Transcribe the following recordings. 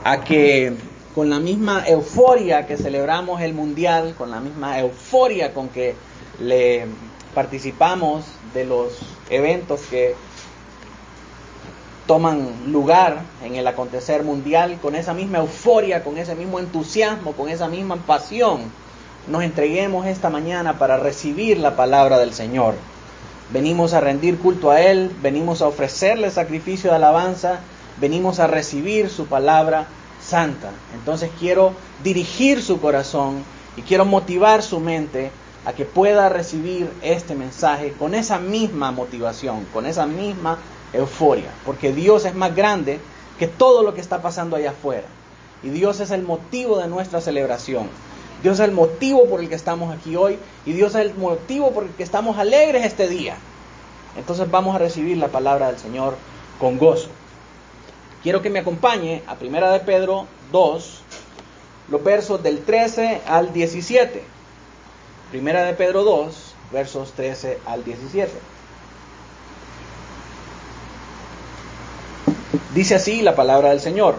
a que con la misma euforia que celebramos el Mundial, con la misma euforia con que le participamos de los eventos que toman lugar en el acontecer mundial, con esa misma euforia, con ese mismo entusiasmo, con esa misma pasión, nos entreguemos esta mañana para recibir la palabra del Señor. Venimos a rendir culto a Él, venimos a ofrecerle sacrificio de alabanza, venimos a recibir su palabra santa. Entonces quiero dirigir su corazón y quiero motivar su mente a que pueda recibir este mensaje con esa misma motivación, con esa misma euforia, porque Dios es más grande que todo lo que está pasando allá afuera, y Dios es el motivo de nuestra celebración. Dios es el motivo por el que estamos aquí hoy, y Dios es el motivo por el que estamos alegres este día. Entonces vamos a recibir la palabra del Señor con gozo. Quiero que me acompañe a 1 de Pedro 2, los versos del 13 al 17. 1 de Pedro 2, versos 13 al 17. Dice así la palabra del Señor: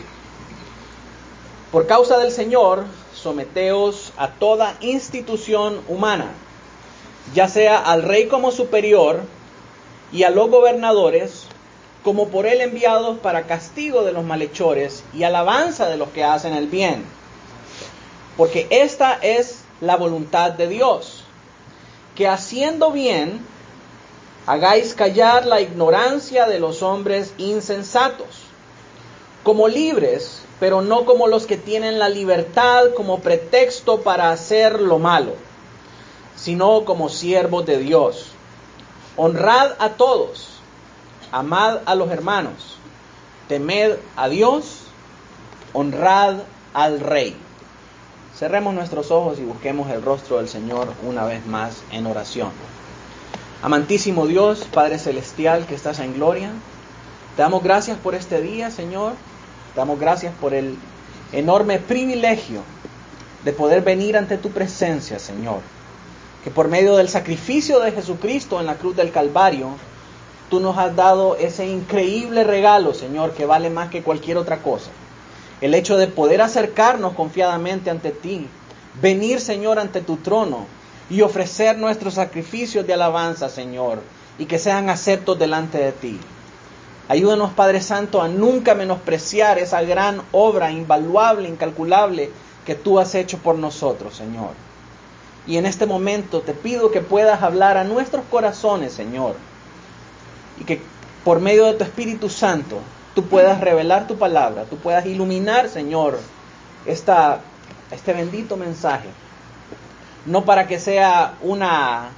por causa del Señor, someteos a toda institución humana, ya sea al rey como superior y a los gobernadores como por él enviados para castigo de los malhechores y alabanza de los que hacen el bien. Porque esta es la voluntad de Dios, que haciendo bien hagáis callar la ignorancia de los hombres insensatos, como libres, pero no como los que tienen la libertad como pretexto para hacer lo malo, sino como siervos de Dios. Honrad a todos, amad a los hermanos, temed a Dios, honrad al Rey. Cerremos nuestros ojos y busquemos el rostro del Señor una vez más en oración. Amantísimo Dios, Padre Celestial que estás en gloria, te damos gracias por este día, Señor. Te damos gracias por el enorme privilegio de poder venir ante tu presencia, Señor. Que por medio del sacrificio de Jesucristo en la cruz del Calvario, tú nos has dado ese increíble regalo, Señor, que vale más que cualquier otra cosa. El hecho de poder acercarnos confiadamente ante ti, venir, Señor, ante tu trono y ofrecer nuestros sacrificios de alabanza, Señor, y que sean aceptos delante de ti. Ayúdanos, Padre Santo, a nunca menospreciar esa gran obra invaluable, incalculable que tú has hecho por nosotros, Señor. Y en este momento te pido que puedas hablar a nuestros corazones, Señor, y que por medio de tu Espíritu Santo tú puedas revelar tu palabra, tú puedas iluminar, Señor, este bendito mensaje. No para que sea una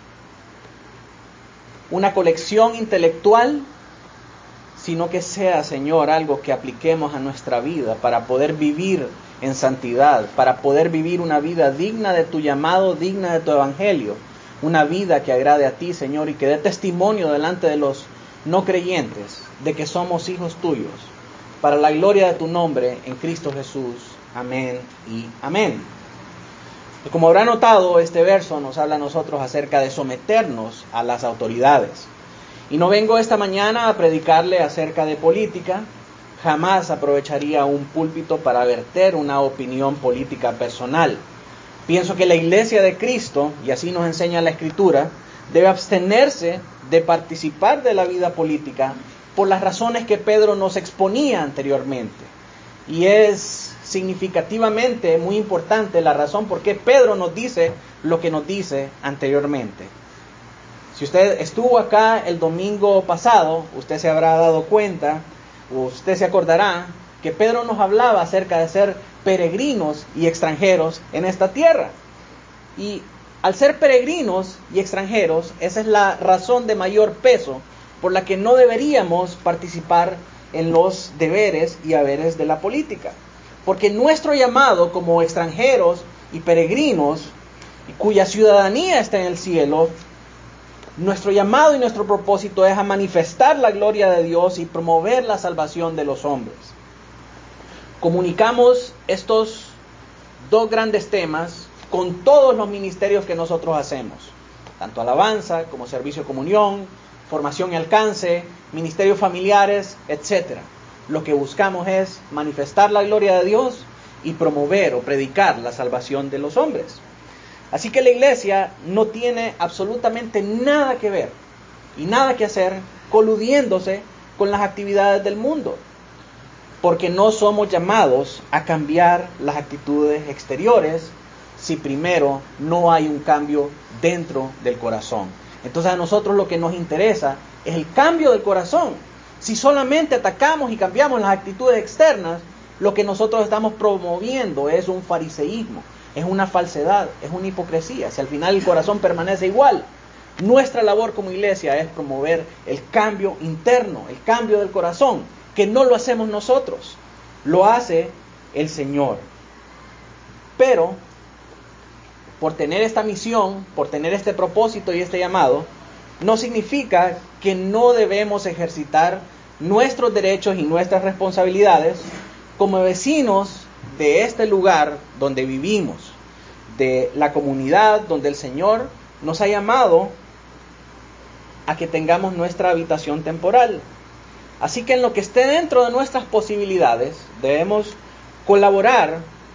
colección intelectual, sino que sea, Señor, algo que apliquemos a nuestra vida para poder vivir en santidad, para poder vivir una vida digna de tu llamado, digna de tu evangelio, una vida que agrade a ti, Señor, y que dé testimonio delante de los no creyentes de que somos hijos tuyos, para la gloria de tu nombre en Cristo Jesús. Amén y amén. Y como habrá notado, este verso nos habla a nosotros acerca de someternos a las autoridades. Y no vengo esta mañana a predicarle acerca de política. Jamás aprovecharía un púlpito para verter una opinión política personal. Pienso que la Iglesia de Cristo, y así nos enseña la Escritura, debe abstenerse de participar de la vida política por las razones que Pedro nos exponía anteriormente. Y es significativamente muy importante la razón por qué Pedro nos dice lo que nos dice anteriormente. Si usted estuvo acá el domingo pasado, usted se habrá dado cuenta, usted se acordará, que Pedro nos hablaba acerca de ser peregrinos y extranjeros en esta tierra. Y al ser peregrinos y extranjeros, esa es la razón de mayor peso por la que no deberíamos participar en los deberes y haberes de la política. Porque nuestro llamado como extranjeros y peregrinos, cuya ciudadanía está en el cielo, nuestro llamado y nuestro propósito es a manifestar la gloria de Dios y promover la salvación de los hombres. Comunicamos estos dos grandes temas con todos los ministerios que nosotros hacemos, tanto alabanza como servicio de comunión, formación y alcance, ministerios familiares, etc. lo que buscamos es manifestar la gloria de Dios y promover o predicar la salvación de los hombres. Así que la iglesia no tiene absolutamente nada que ver y nada que hacer coludiéndose con las actividades del mundo, porque no somos llamados a cambiar las actitudes exteriores si primero no hay un cambio dentro del corazón. Entonces a nosotros lo que nos interesa es el cambio del corazón. Si solamente atacamos y cambiamos las actitudes externas, lo que nosotros estamos promoviendo es un fariseísmo, es una falsedad, es una hipocresía. Si al final el corazón permanece igual, nuestra labor como iglesia es promover el cambio interno, el cambio del corazón, que no lo hacemos nosotros, lo hace el Señor. Pero por tener esta misión, por tener este propósito y este llamado, no significa que no debemos ejercitar nuestros derechos y nuestras responsabilidades como vecinos de este lugar donde vivimos, de la comunidad donde el Señor nos ha llamado a que tengamos nuestra habitación temporal. Así que en lo que esté dentro de nuestras posibilidades, debemos colaborar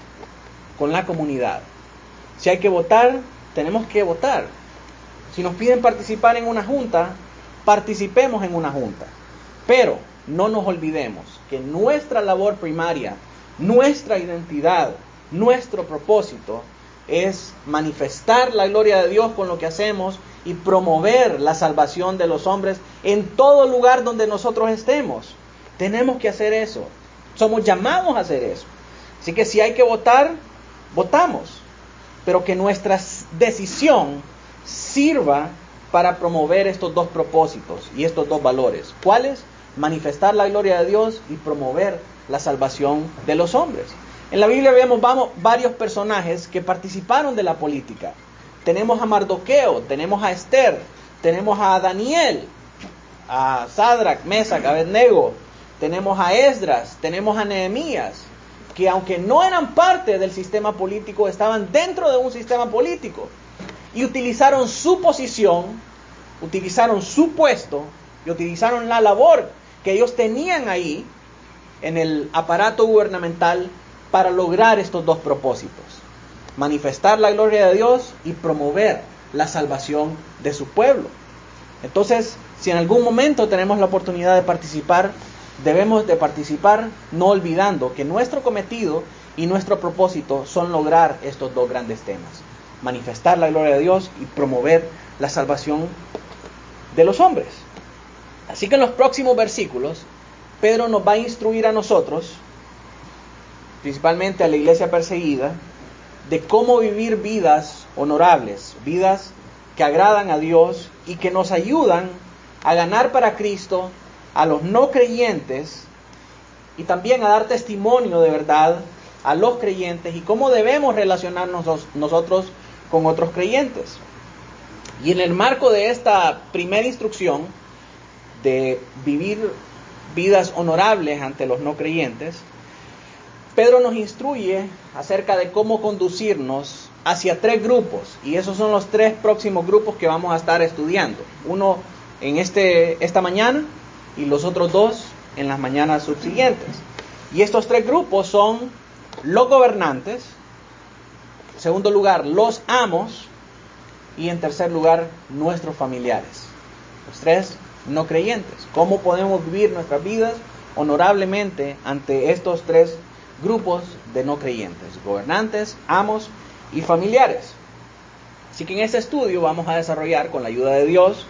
con la comunidad. Si hay que votar, tenemos que votar. Si nos piden participar en una junta, participemos en una junta. Pero no nos olvidemos que nuestra labor primaria, nuestra identidad, nuestro propósito es manifestar la gloria de Dios con lo que hacemos y promover la salvación de los hombres en todo lugar donde nosotros estemos. Tenemos que hacer eso. Somos llamados a hacer eso. Así que si hay que votar, votamos. Pero que nuestra decisión sirva para promover estos dos propósitos y estos dos valores. ¿Cuáles? Manifestar la gloria de Dios y promover la salvación de los hombres. En la Biblia vemos varios personajes que participaron de la política. Tenemos a Mardoqueo, tenemos a Esther, tenemos a Daniel, a Sadrach, Mesach, Abednego, tenemos a Esdras, tenemos a Nehemías, que aunque no eran parte del sistema político, estaban dentro de un sistema político y utilizaron su posición, utilizaron su puesto y utilizaron la labor que ellos tenían ahí en el aparato gubernamental para lograr estos dos propósitos: manifestar la gloria de Dios y promover la salvación de su pueblo. Entonces, si en algún momento tenemos la oportunidad de participar, debemos de participar no olvidando que nuestro cometido y nuestro propósito son lograr estos dos grandes temas: manifestar la gloria de Dios y promover la salvación de los hombres. Así que en los próximos versículos, Pedro nos va a instruir a nosotros, principalmente a la iglesia perseguida, de cómo vivir vidas honorables, vidas que agradan a Dios y que nos ayudan a ganar para Cristo a los no creyentes y también a dar testimonio de verdad a los creyentes y cómo debemos relacionarnos nosotros con otros creyentes. Y en el marco de esta primera instrucción de vivir vidas honorables ante los no creyentes, Pedro nos instruye acerca de cómo conducirnos hacia tres grupos, y esos son los tres próximos grupos que vamos a estar estudiando. Uno en esta mañana y los otros dos en las mañanas subsiguientes. Y estos tres grupos son los gobernantes, en segundo lugar los amos y en tercer lugar nuestros familiares. Los tres no creyentes. ¿Cómo podemos vivir nuestras vidas honorablemente ante estos tres grupos de no creyentes? Gobernantes, amos y familiares. Así que en este estudio vamos a desarrollar, con la ayuda de Dios,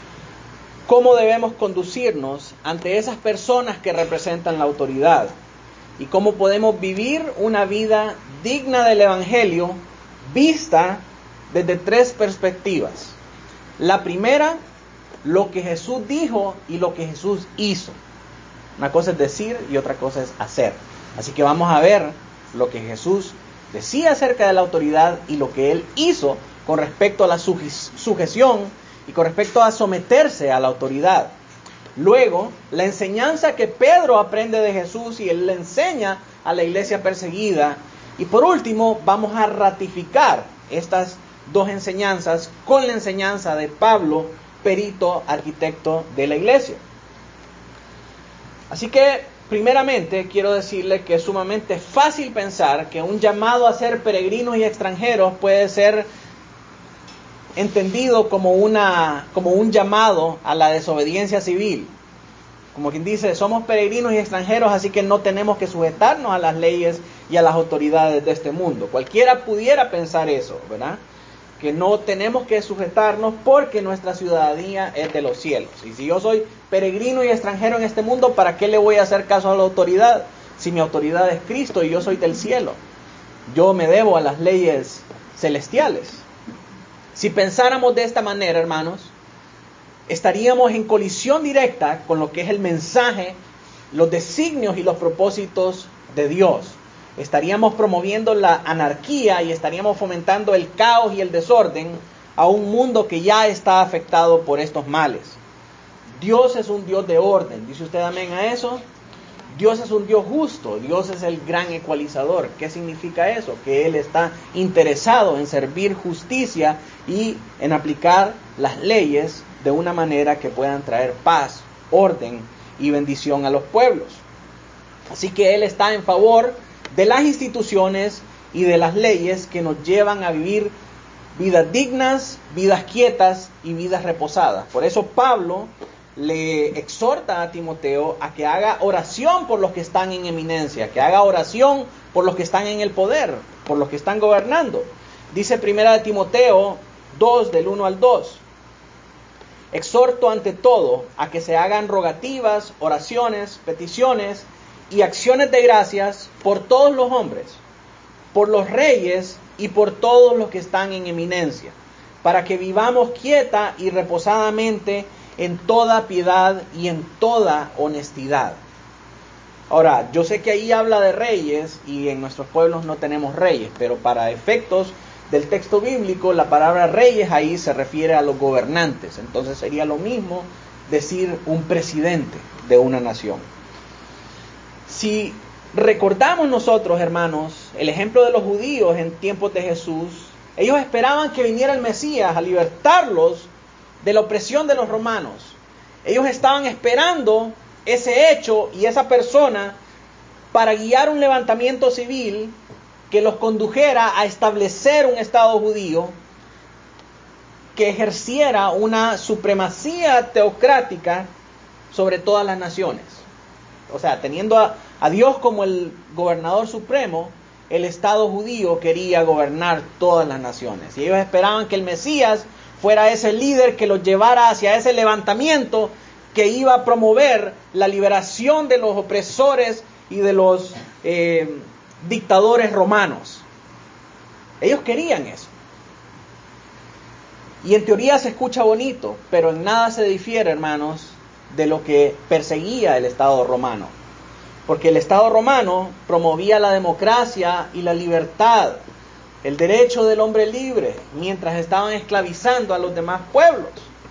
cómo debemos conducirnos ante esas personas que representan la autoridad y cómo podemos vivir una vida digna del Evangelio vista desde tres perspectivas. La primera, lo que Jesús dijo y lo que Jesús hizo. Una cosa es decir y otra cosa es hacer. Así que vamos a ver lo que Jesús decía acerca de la autoridad y lo que Él hizo con respecto a la sujeción y con respecto a someterse a la autoridad. Luego, la enseñanza que Pedro aprende de Jesús y Él le enseña a la iglesia perseguida. Y por último, vamos a ratificar estas dos enseñanzas con la enseñanza de Pablo, perito arquitecto de la iglesia. Así que Primeramente, quiero decirle que es sumamente fácil pensar que un llamado a ser peregrinos y extranjeros puede ser entendido como un llamado a la desobediencia civil. Como quien dice, somos peregrinos y extranjeros, así que no tenemos que sujetarnos a las leyes y a las autoridades de este mundo. Cualquiera pudiera pensar eso, ¿verdad? Que no tenemos que sujetarnos porque nuestra ciudadanía es de los cielos. Y si yo soy peregrino y extranjero en este mundo, ¿para qué le voy a hacer caso a la autoridad? Si mi autoridad es Cristo y yo soy del cielo. Yo me debo a las leyes celestiales. Si pensáramos de esta manera, hermanos, estaríamos en colisión directa con lo que es el mensaje, los designios y los propósitos de Dios. Estaríamos promoviendo la anarquía y estaríamos fomentando el caos y el desorden a un mundo que ya está afectado por estos males. Dios es un Dios de orden. ¿Dice usted amén a eso? Dios es un Dios justo. Dios es el gran ecualizador. ¿Qué significa eso? Que Él está interesado en servir justicia y en aplicar las leyes de una manera que puedan traer paz, orden y bendición a los pueblos. Así que Él está en favor de las instituciones y de las leyes que nos llevan a vivir vidas dignas, vidas quietas y vidas reposadas. Por eso Pablo le exhorta a Timoteo a que haga oración por los que están en eminencia, que haga oración por los que están en el poder, por los que están gobernando. Dice 1 Timoteo 2, del 1 al 2. Exhorto ante todo a que se hagan rogativas, oraciones, peticiones y acciones de gracias por todos los hombres, por los reyes y por todos los que están en eminencia, para que vivamos quieta y reposadamente en toda piedad y en toda honestidad. Ahora, yo sé que ahí habla de reyes y en nuestros pueblos no tenemos reyes, pero para efectos del texto bíblico, la palabra reyes ahí se refiere a los gobernantes. Entonces sería lo mismo decir un presidente de una nación. Si recordamos nosotros, hermanos, el ejemplo de los judíos en tiempos de Jesús, ellos esperaban que viniera el Mesías a libertarlos de la opresión de los romanos. Ellos estaban esperando ese hecho y esa persona para guiar un levantamiento civil que los condujera a establecer un Estado judío que ejerciera una supremacía teocrática sobre todas las naciones. O sea, teniendo a Dios como el gobernador supremo, el Estado judío quería gobernar todas las naciones. Y ellos esperaban que el Mesías fuera ese líder que los llevara hacia ese levantamiento que iba a promover la liberación de los opresores y de los dictadores romanos. Ellos querían eso. Y en teoría se escucha bonito, pero en nada se difiere, hermanos, de lo que perseguía el Estado romano. Porque el Estado romano promovía la democracia y la libertad, el derecho del hombre libre, mientras estaban esclavizando a los demás pueblos.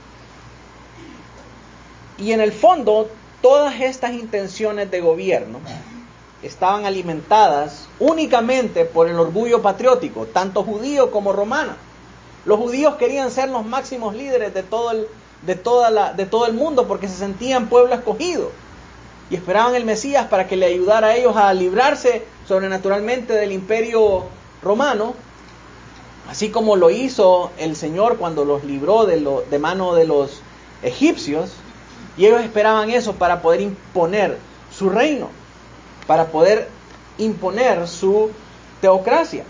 Y en el fondo, todas estas intenciones de gobierno estaban alimentadas únicamente por el orgullo patriótico, tanto judío como romano. Los judíos querían ser los máximos líderes de todo el mundo porque se sentían pueblo escogido y esperaban el Mesías para que le ayudara a ellos a librarse sobrenaturalmente del imperio romano, así como lo hizo el Señor cuando los libró de mano de los egipcios. Y ellos esperaban eso para poder imponer su reino, para poder imponer su teocracia.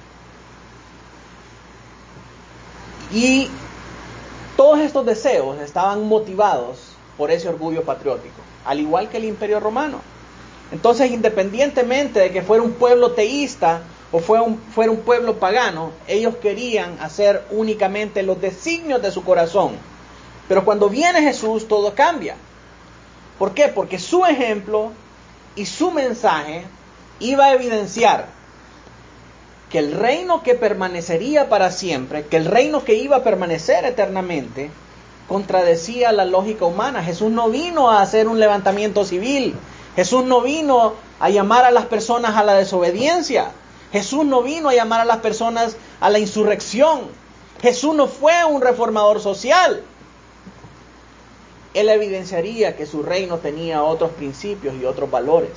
Y todos estos deseos estaban motivados por ese orgullo patriótico, al igual que el Imperio Romano. Entonces, independientemente de que fuera un pueblo teísta o fuera un pueblo pagano, ellos querían hacer únicamente los designios de su corazón. Pero cuando viene Jesús, todo cambia. ¿Por qué? Porque su ejemplo y su mensaje iba a evidenciar que el reino que permanecería para siempre, que el reino que iba a permanecer eternamente, contradecía la lógica humana. Jesús no vino a hacer un levantamiento civil. Jesús no vino a llamar a las personas a la desobediencia. Jesús no vino a llamar a las personas a la insurrección. Jesús no fue un reformador social. Él evidenciaría que su reino tenía otros principios y otros valores.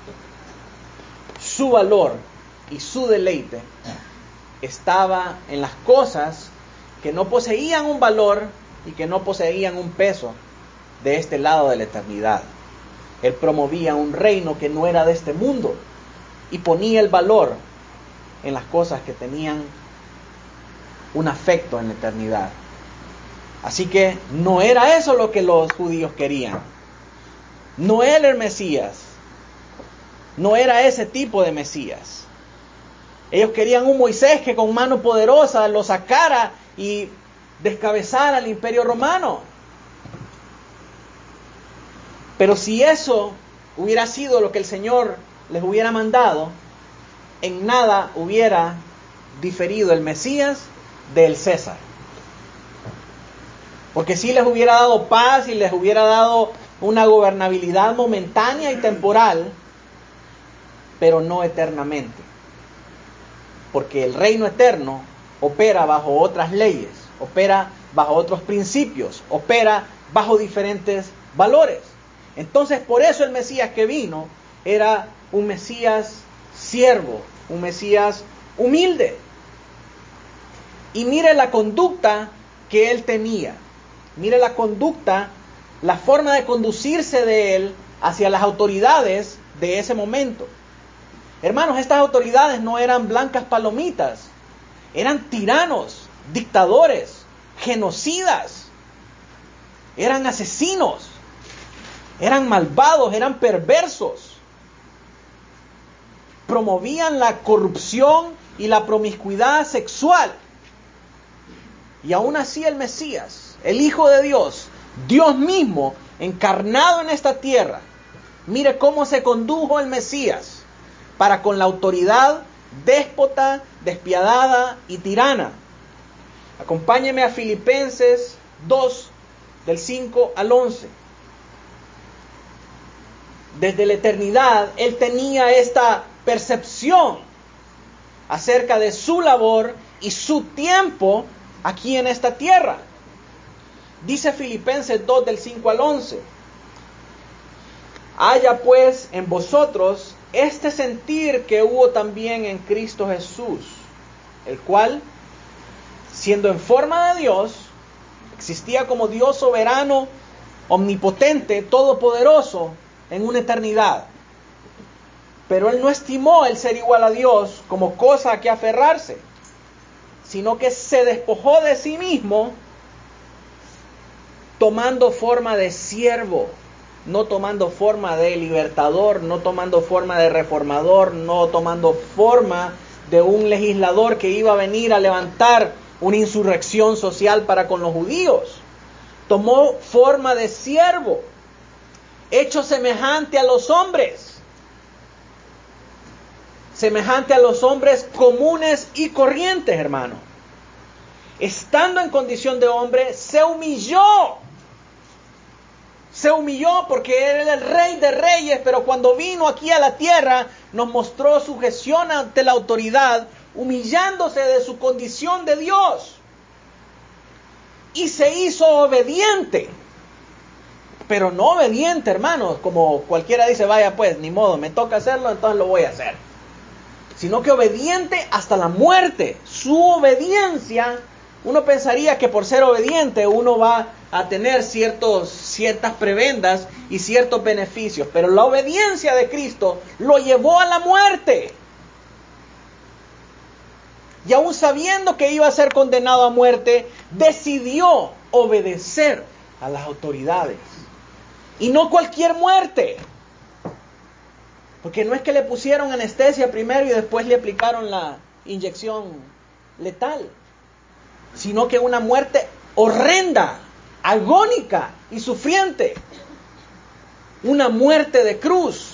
Su valor y su deleite estaba en las cosas que no poseían un valor y que no poseían un peso de este lado de la eternidad. Él promovía un reino que no era de este mundo y ponía el valor en las cosas que tenían un afecto en la eternidad. Así que no era eso lo que los judíos querían. No era el Mesías. No era ese tipo de Mesías. Ellos querían un Moisés que con mano poderosa lo sacara y descabezara al imperio romano. Pero si eso hubiera sido lo que el Señor les hubiera mandado, en nada hubiera diferido el Mesías del César. Porque sí les hubiera dado paz y les hubiera dado una gobernabilidad momentánea y temporal, pero no eternamente. Porque el reino eterno opera bajo otras leyes, opera bajo otros principios, opera bajo diferentes valores. Entonces, por eso el Mesías que vino era un Mesías siervo, un Mesías humilde. Y mire la conducta que él tenía. Mire la conducta, la forma de conducirse de él hacia las autoridades de ese momento. Hermanos, estas autoridades no eran blancas palomitas, eran tiranos, dictadores, genocidas, eran asesinos, eran malvados, eran perversos. Promovían la corrupción y la promiscuidad sexual. Y aún así el Mesías, el Hijo de Dios, Dios mismo, encarnado en esta tierra, mire cómo se condujo el Mesías para con la autoridad déspota, despiadada y tirana. Acompáñeme a Filipenses 2, del 5 al 11. Desde la eternidad, él tenía esta percepción acerca de su labor y su tiempo aquí en esta tierra. Dice Filipenses 2, del 5 al 11. Haya pues en vosotros este sentir que hubo también en Cristo Jesús, el cual, siendo en forma de Dios, existía como Dios soberano, omnipotente, todopoderoso, en una eternidad. Pero él no estimó el ser igual a Dios como cosa a que aferrarse, sino que se despojó de sí mismo, tomando forma de siervo, no tomando forma de libertador, no tomando forma de reformador, no tomando forma de un legislador que iba a venir a levantar una insurrección social para con los judíos. Tomó forma de siervo, hecho semejante a los hombres comunes y corrientes, hermano. Estando en condición de hombre, se humilló porque era el Rey de Reyes, pero cuando vino aquí a la tierra, nos mostró sujeción ante la autoridad, humillándose de su condición de Dios. Y se hizo obediente. Pero no obediente, hermanos, como cualquiera dice, vaya pues, ni modo, me toca hacerlo, entonces lo voy a hacer. Sino que obediente hasta la muerte. Su obediencia, uno pensaría que por ser obediente uno va a tener ciertas prebendas y ciertos beneficios. Pero la obediencia de Cristo lo llevó a la muerte. Y aún sabiendo que iba a ser condenado a muerte, decidió obedecer a las autoridades. Y no cualquier muerte. Porque no es que le pusieron anestesia primero y después le aplicaron la inyección letal, sino que una muerte horrenda, agónica y sufriente. Una muerte de cruz.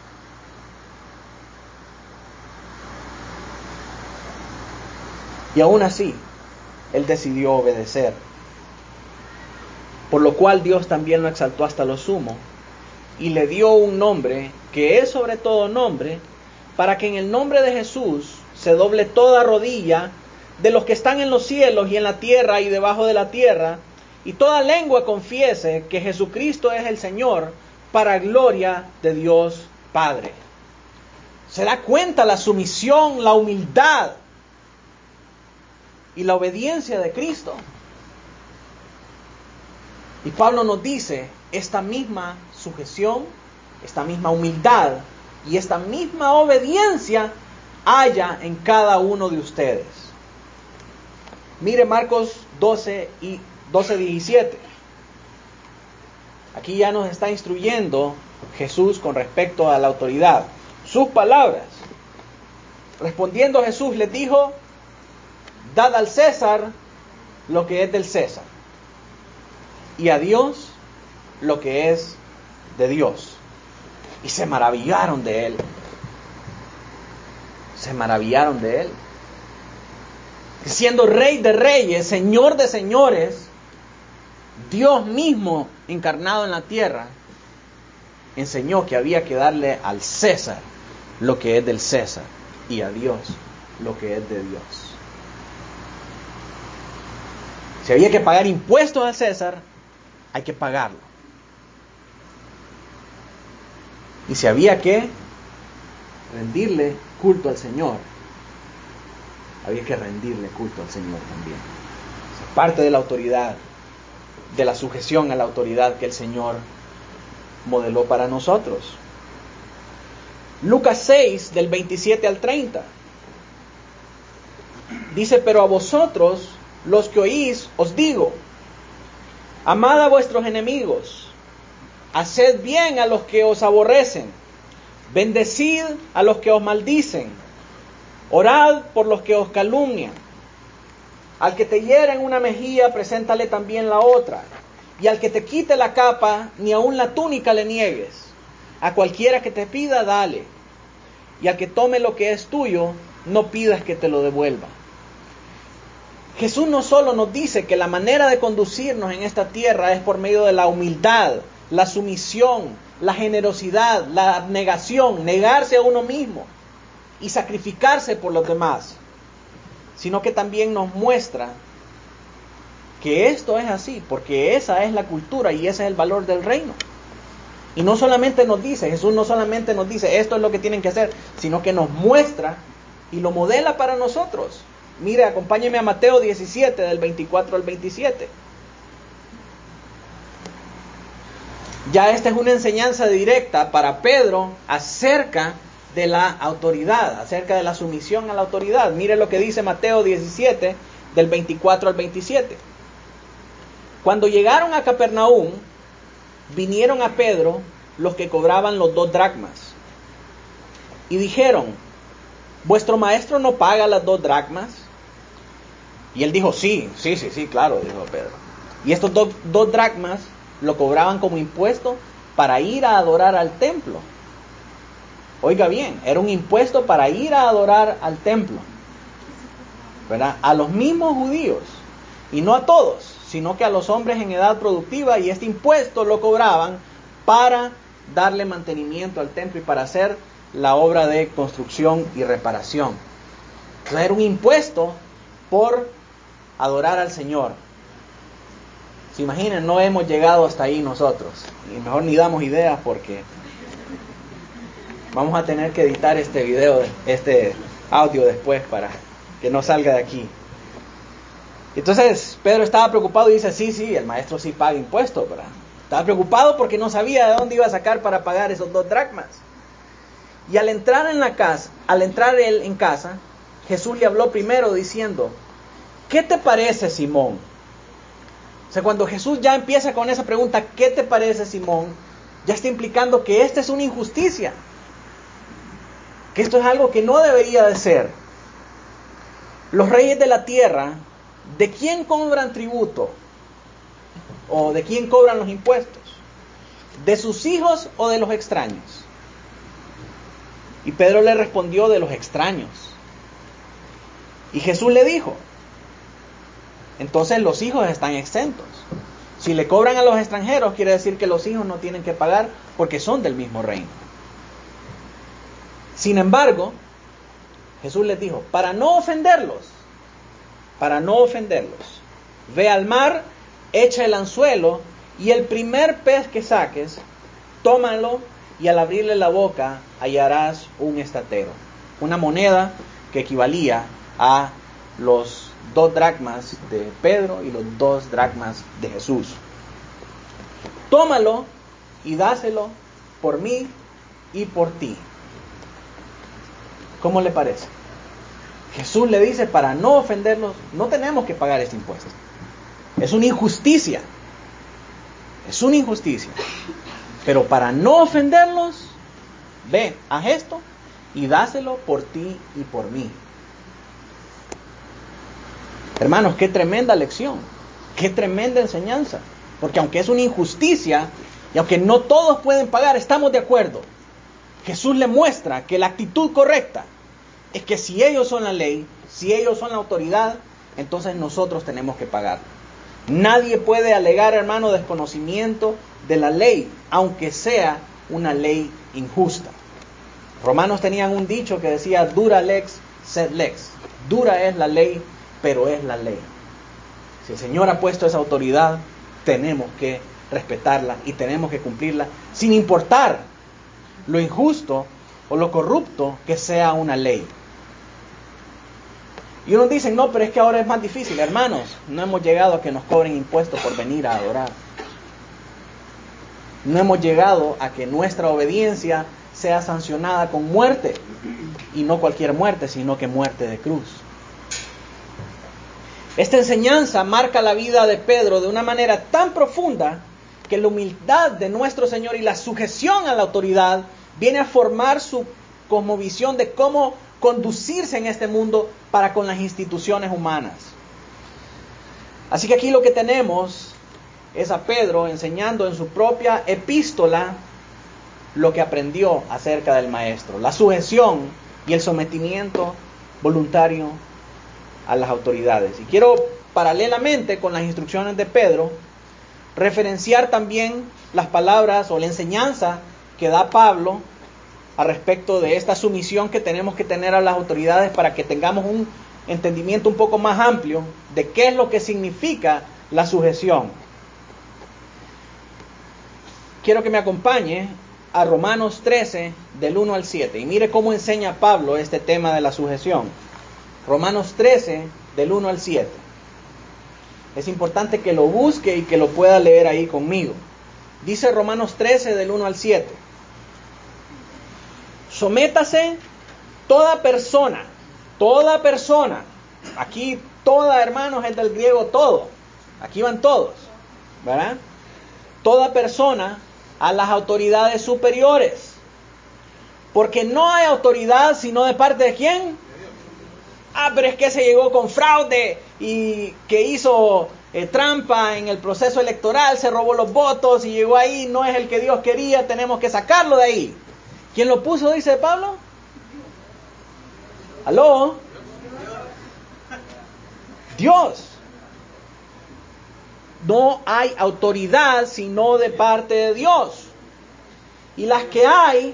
Y aún así, él decidió obedecer. Por lo cual Dios también lo exaltó hasta lo sumo y le dio un nombre que es sobre todo nombre, para que en el nombre de Jesús se doble toda rodilla de los que están en los cielos y en la tierra y debajo de la tierra, y toda lengua confiese que Jesucristo es el Señor, para gloria de Dios Padre. Se da cuenta la sumisión, la humildad y la obediencia de Cristo. Y Pablo nos dice, esta misma sujeción, esta misma humildad y esta misma obediencia haya en cada uno de ustedes. Mire Marcos 12:17. Aquí ya nos está instruyendo Jesús con respecto a la autoridad. Sus palabras. Respondiendo Jesús les dijo, dad al César lo que es del César, y a Dios lo que es de Dios. Y se maravillaron de él. Se maravillaron de él. Siendo Rey de reyes, Señor de señores, Dios mismo encarnado en la tierra, enseñó que había que darle al César lo que es del César y a Dios lo que es de Dios. Si había que pagar impuestos al César, hay que pagarlo. Y si había que rendirle culto al Señor, había que rendirle culto al Señor también. Es parte de la autoridad, de la sujeción a la autoridad que el Señor modeló para nosotros. Lucas 6, del 27 al 30. Dice, pero a vosotros, los que oís, os digo, amad a vuestros enemigos, haced bien a los que os aborrecen, bendecid a los que os maldicen, orad por los que os calumnian. Al que te hiera en una mejilla, preséntale también la otra. Y al que te quite la capa, ni aun la túnica le niegues. A cualquiera que te pida, dale. Y al que tome lo que es tuyo, no pidas que te lo devuelva. Jesús no solo nos dice que la manera de conducirnos en esta tierra es por medio de la humildad, la sumisión, la generosidad, la abnegación, negarse a uno mismo y sacrificarse por los demás, sino que también nos muestra que esto es así, porque esa es la cultura y ese es el valor del reino. Y no solamente nos dice, Jesús no solamente nos dice esto es lo que tienen que hacer, sino que nos muestra y lo modela para nosotros. Mire, acompáñeme a Mateo 17, del 24 al 27. Ya esta es una enseñanza directa para Pedro acerca de la autoridad, acerca de la sumisión a la autoridad. Mire lo que dice Mateo 17, del 24 al 27. Cuando llegaron a Capernaum, vinieron a Pedro los que cobraban los 2 dracmas y dijeron, ¿vuestro maestro no paga las 2 dracmas? Y él dijo, sí, claro, dijo Pedro. Y estos 2 dracmas lo cobraban como impuesto para ir a adorar al templo. Oiga bien, era un impuesto para ir a adorar al templo, ¿verdad? A los mismos judíos, y no a todos, sino que a los hombres en edad productiva, y este impuesto lo cobraban para darle mantenimiento al templo y para hacer la obra de construcción y reparación. Entonces era un impuesto por adorar al Señor. Se imaginen, no hemos llegado hasta ahí nosotros, y mejor ni damos ideas porque vamos a tener que editar este video, este audio después para que no salga de aquí. Entonces Pedro estaba preocupado y dice, sí, el maestro sí paga impuestos, ¿verdad? Estaba preocupado porque no sabía de dónde iba a sacar para pagar esos 2 dracmas. Y al entrar él en casa, Jesús le habló primero diciendo, ¿qué te parece, Simón? O sea, cuando Jesús ya empieza con esa pregunta, ¿qué te parece, Simón? Ya está implicando que esta es una injusticia, que esto es algo que no debería de ser. Los reyes de la tierra, ¿de quién cobran tributo? ¿O de quién cobran los impuestos? ¿De sus hijos o de los extraños? Y Pedro le respondió, de los extraños. Y Jesús le dijo, entonces los hijos están exentos. Si le cobran a los extranjeros, quiere decir que los hijos no tienen que pagar porque son del mismo reino. Sin embargo, Jesús les dijo, para no ofenderlos, ve al mar, echa el anzuelo y el primer pez que saques, tómalo y al abrirle la boca hallarás un estatero, una moneda que equivalía a los 2 dracmas de Pedro y los 2 dracmas de Jesús. Tómalo y dáselo por mí y por ti. ¿Cómo le parece? Jesús le dice, para no ofenderlos, no tenemos que pagar este impuesto. Es una injusticia. Es una injusticia. Pero para no ofenderlos, ve, haz esto y dáselo por ti y por mí. Hermanos, qué tremenda lección. Qué tremenda enseñanza. Porque aunque es una injusticia y aunque no todos pueden pagar, estamos de acuerdo. Jesús le muestra que la actitud correcta es que si ellos son la ley, si ellos son la autoridad, entonces nosotros tenemos que pagar. Nadie puede alegar, hermano, desconocimiento de la ley, aunque sea una ley injusta. Romanos tenían un dicho que decía, dura lex, sed lex. Dura es la ley, pero es la ley. Si el Señor ha puesto esa autoridad, tenemos que respetarla y tenemos que cumplirla, sin importar lo injusto o lo corrupto que sea una ley. Y unos dicen, no, pero es que ahora es más difícil. Hermanos, no hemos llegado a que nos cobren impuestos por venir a adorar. No hemos llegado a que nuestra obediencia sea sancionada con muerte. Y no cualquier muerte, sino que muerte de cruz. Esta enseñanza marca la vida de Pedro de una manera tan profunda que la humildad de nuestro Señor y la sujeción a la autoridad viene a formar su cosmovisión de cómo conducirse en este mundo para con las instituciones humanas. Así que aquí lo que tenemos es a Pedro enseñando en su propia epístola lo que aprendió acerca del Maestro, la sujeción y el sometimiento voluntario a las autoridades. Y quiero, paralelamente con las instrucciones de Pedro, referenciar también las palabras o la enseñanza que da Pablo a respecto de esta sumisión que tenemos que tener a las autoridades para que tengamos un entendimiento un poco más amplio de qué es lo que significa la sujeción. Quiero que me acompañe a Romanos 13, del 1 al 7, y mire cómo enseña Pablo este tema de la sujeción. Romanos 13, del 1 al 7. Es importante que lo busque y que lo pueda leer ahí conmigo. Dice Romanos 13, del 1 al 7. Sométase toda persona, aquí toda, hermanos, es del griego todo, aquí van todos, ¿verdad? Toda persona a las autoridades superiores, porque no hay autoridad sino de parte de ¿quién? Pero es que se llegó con fraude y que hizo trampa en el proceso electoral, se robó los votos y llegó ahí, no es el que Dios quería, tenemos que sacarlo de ahí. ¿Quién lo puso, dice Pablo? ¿Aló? Dios. No hay autoridad sino de parte de Dios. Y las que hay,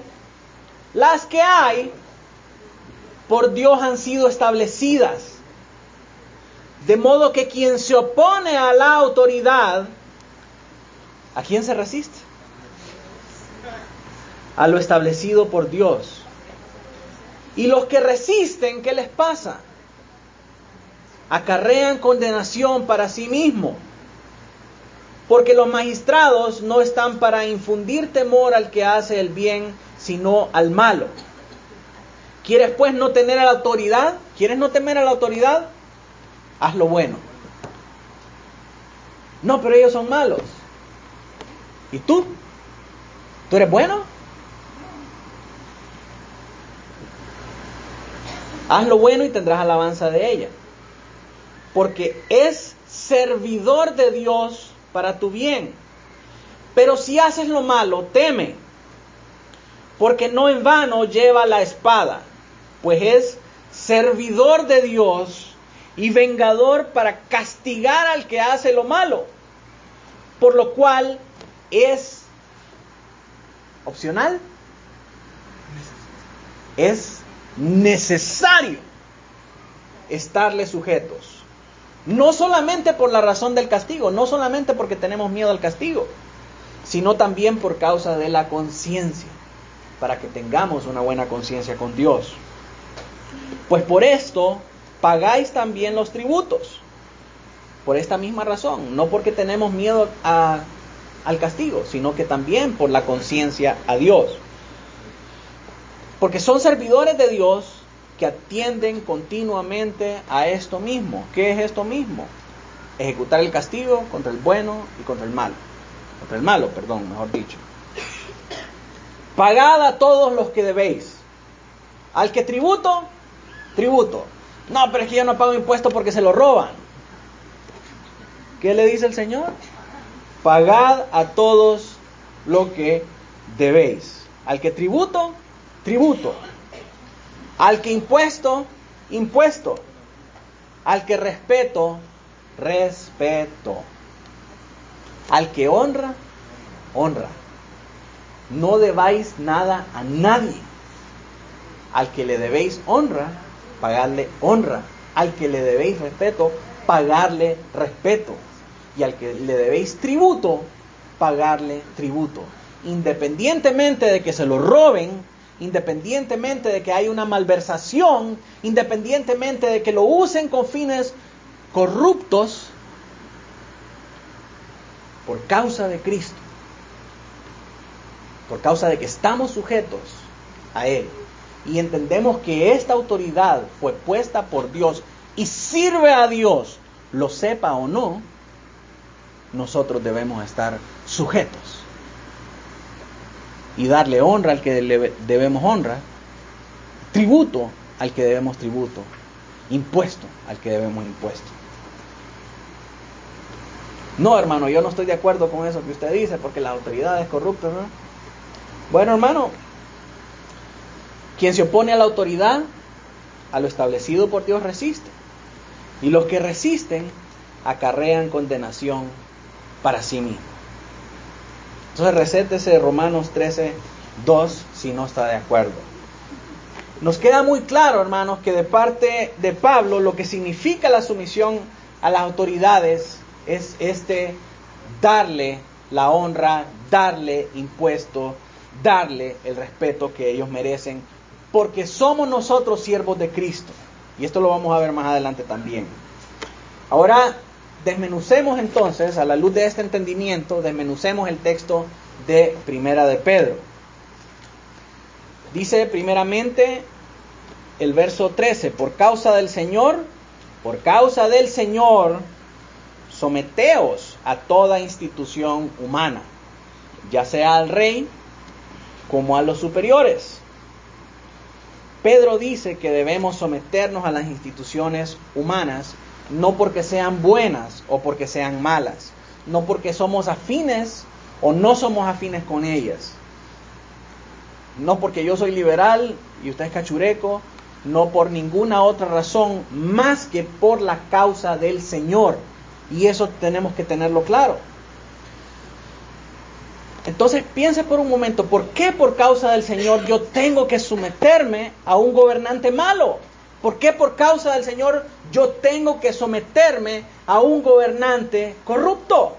por Dios han sido establecidas. De modo que quien se opone a la autoridad, ¿a quién se resiste? A lo establecido por Dios. Y los que resisten, ¿qué les pasa? Acarrean condenación para sí mismos. Porque los magistrados no están para infundir temor al que hace el bien, sino al malo. ¿Quieres pues no tener a la autoridad? ¿Quieres no temer a la autoridad? Haz lo bueno. No, pero ellos son malos. ¿Y tú? ¿Tú eres bueno? Haz lo bueno y tendrás alabanza de ella. Porque es servidor de Dios para tu bien. Pero si haces lo malo, teme. Porque no en vano lleva la espada, pues es servidor de Dios y vengador para castigar al que hace lo malo. Por lo cual es opcional. Es necesario estarle sujetos, No solamente por la razón del castigo, no solamente porque tenemos miedo al castigo, sino también por causa de la conciencia, para que tengamos una buena conciencia con Dios. Pues por esto pagáis también los tributos, por esta misma razón, no porque tenemos miedo al castigo, sino que también por la conciencia a Dios. Porque son servidores de Dios que atienden continuamente a esto mismo. ¿Qué es esto mismo? Ejecutar el castigo contra el bueno y contra el malo. Contra el malo, perdón, mejor dicho. Pagad a todos los que debéis. Al que tributo, tributo. No, pero es que yo no pago impuestos porque se lo roban. ¿Qué le dice el Señor? Pagad a todos lo que debéis. Al que tributo, tributo. Al que impuesto, impuesto. Al que respeto, respeto. Al que honra, honra. No debáis nada a nadie. Al que le debéis honra, pagarle honra. Al que le debéis respeto, pagarle respeto. Y al que le debéis tributo, pagarle tributo. Independientemente de que se lo roben, independientemente de que haya una malversación, independientemente de que lo usen con fines corruptos, por causa de Cristo, por causa de que estamos sujetos a Él y entendemos que esta autoridad fue puesta por Dios y sirve a Dios, lo sepa o no, nosotros debemos estar sujetos y darle honra al que le debemos honra, tributo al que debemos tributo, impuesto al que debemos impuesto. No, hermano, yo no estoy de acuerdo con eso que usted dice, porque la autoridad es corrupta, ¿no? Bueno, hermano, quien se opone a la autoridad, a lo establecido por Dios, resiste. Y los que resisten acarrean condenación para sí mismos. Entonces recétese Romanos 13:2 si no está de acuerdo. Nos queda muy claro, hermanos, que de parte de Pablo lo que significa la sumisión a las autoridades es darle la honra, darle impuesto, darle el respeto que ellos merecen, porque somos nosotros siervos de Cristo. Y esto lo vamos a ver más adelante también. Ahora, desmenucemos entonces, a la luz de este entendimiento, desmenucemos el texto de Primera de Pedro. Dice primeramente el verso 13, por causa del Señor, someteos a toda institución humana, ya sea al rey como a los superiores. Pedro dice que debemos someternos a las instituciones humanas, no porque sean buenas o porque sean malas, no porque somos afines o no somos afines con ellas, no porque yo soy liberal y usted es cachureco, no por ninguna otra razón más que por la causa del Señor. Y eso tenemos que tenerlo claro. Entonces piense por un momento, ¿por qué por causa del Señor yo tengo que someterme a un gobernante malo? ¿Por qué por causa del Señor yo tengo que someterme a un gobernante corrupto?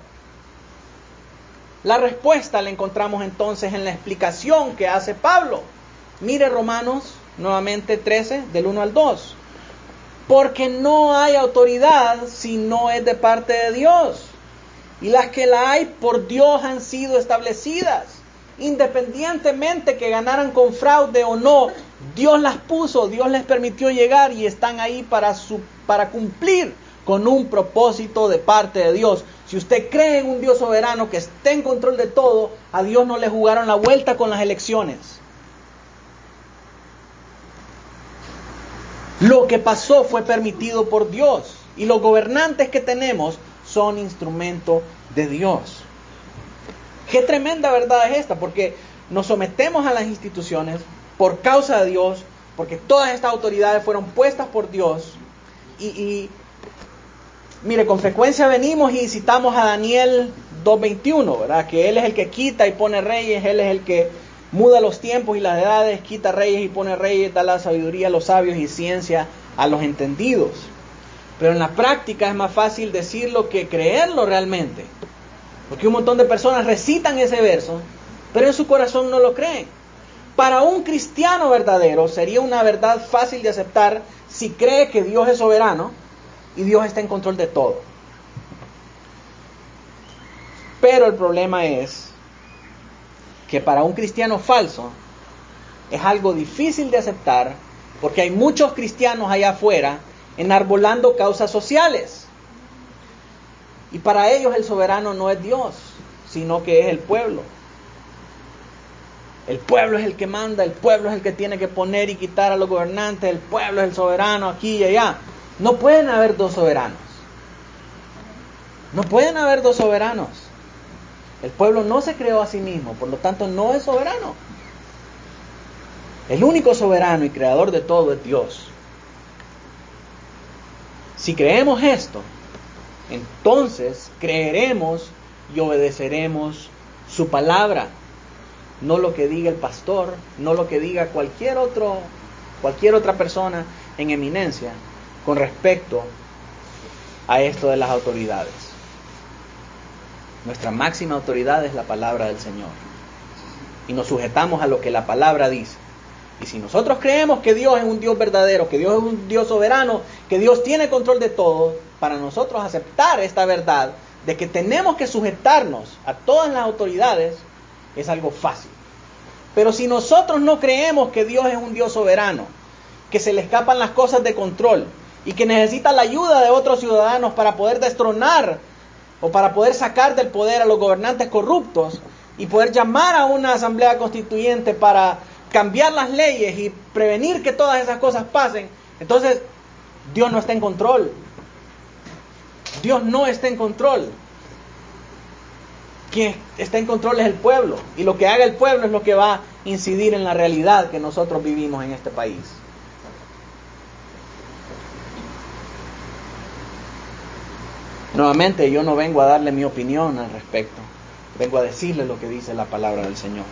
La respuesta la encontramos entonces en la explicación que hace Pablo. Mire Romanos nuevamente 13, del 1 al 2. Porque no hay autoridad si no es de parte de Dios. Y las que la hay por Dios han sido establecidas. Independientemente que ganaran con fraude o no, Dios las puso, Dios les permitió llegar y están ahí para cumplir con un propósito de parte de Dios. Si usted cree en un Dios soberano que esté en control de todo, a Dios no le jugaron la vuelta con las elecciones. Lo que pasó fue permitido por Dios y los gobernantes que tenemos son instrumento de Dios. Qué tremenda verdad es esta, porque nos sometemos a las instituciones por causa de Dios, porque todas estas autoridades fueron puestas por Dios. Y mire, con frecuencia venimos y citamos a Daniel 2:21, ¿verdad? Que Él es el que quita y pone reyes, Él es el que muda los tiempos y las edades, quita reyes y pone reyes, da la sabiduría a los sabios y ciencia a los entendidos. Pero en la práctica es más fácil decirlo que creerlo realmente. Porque un montón de personas recitan ese verso, pero en su corazón no lo creen. Para un cristiano verdadero sería una verdad fácil de aceptar si cree que Dios es soberano y Dios está en control de todo. Pero el problema es que para un cristiano falso es algo difícil de aceptar, porque hay muchos cristianos allá afuera enarbolando causas sociales. Y para ellos el soberano no es Dios, sino que es el pueblo. El pueblo es el que manda, el pueblo es el que tiene que poner y quitar a los gobernantes, el pueblo es el soberano aquí y allá. No pueden haber dos soberanos. No pueden haber dos soberanos. El pueblo no se creó a sí mismo, por lo tanto no es soberano. El único soberano y creador de todo es Dios. Si creemos esto, entonces creeremos y obedeceremos su palabra. No lo que diga el pastor, no lo que diga cualquier otra persona en eminencia con respecto a esto de las autoridades. Nuestra máxima autoridad es la palabra del Señor. Y nos sujetamos a lo que la palabra dice. Y si nosotros creemos que Dios es un Dios verdadero, que Dios es un Dios soberano, que Dios tiene control de todo, para nosotros aceptar esta verdad de que tenemos que sujetarnos a todas las autoridades, es algo fácil. Pero si nosotros no creemos que Dios es un Dios soberano, que se le escapan las cosas de control y que necesita la ayuda de otros ciudadanos para poder destronar o para poder sacar del poder a los gobernantes corruptos y poder llamar a una asamblea constituyente para cambiar las leyes y prevenir que todas esas cosas pasen, entonces Dios no está en control. Dios no está en control. Quien está en control es el pueblo, y lo que haga el pueblo es lo que va a incidir en la realidad que nosotros vivimos en este país. Nuevamente, yo no vengo a darle mi opinión al respecto, vengo a decirle lo que dice la palabra del Señor.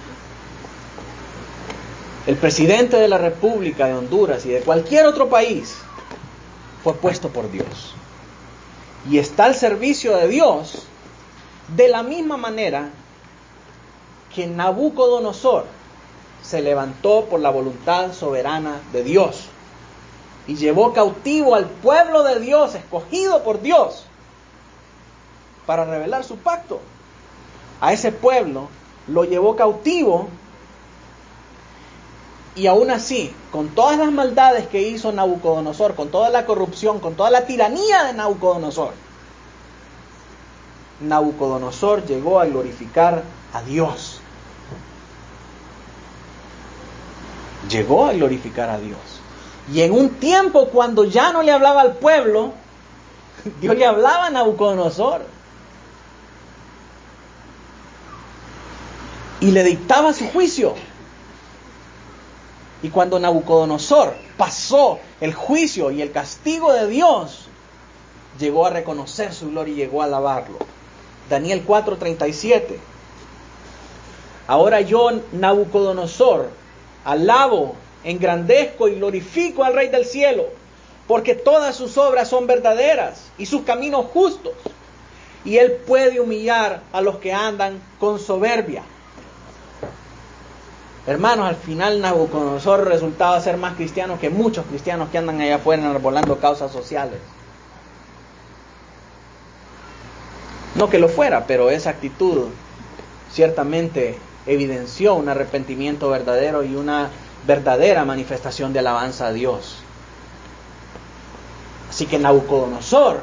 El presidente de la República de Honduras y de cualquier otro país fue puesto por Dios y está al servicio de Dios de la misma manera que Nabucodonosor se levantó por la voluntad soberana de Dios y llevó cautivo al pueblo de Dios, escogido por Dios, para revelar su pacto. A ese pueblo lo llevó cautivo, y aún así, con todas las maldades que hizo Nabucodonosor, con toda la corrupción, con toda la tiranía de Nabucodonosor llegó a glorificar a Dios. Llegó a glorificar a Dios. Y en un tiempo cuando ya no le hablaba al pueblo, Dios le hablaba a Nabucodonosor. Y le dictaba su juicio. Y cuando Nabucodonosor pasó el juicio y el castigo de Dios, llegó a reconocer su gloria y llegó a alabarlo. Daniel 4:37. Ahora yo, Nabucodonosor, alabo, engrandezco y glorifico al Rey del cielo, porque todas sus obras son verdaderas y sus caminos justos, y él puede humillar a los que andan con soberbia. Hermanos, al final Nabucodonosor resultaba ser más cristiano que muchos cristianos que andan allá afuera enarbolando causas sociales. No que lo fuera, pero esa actitud ciertamente evidenció un arrepentimiento verdadero y una verdadera manifestación de alabanza a Dios. Así que Nabucodonosor,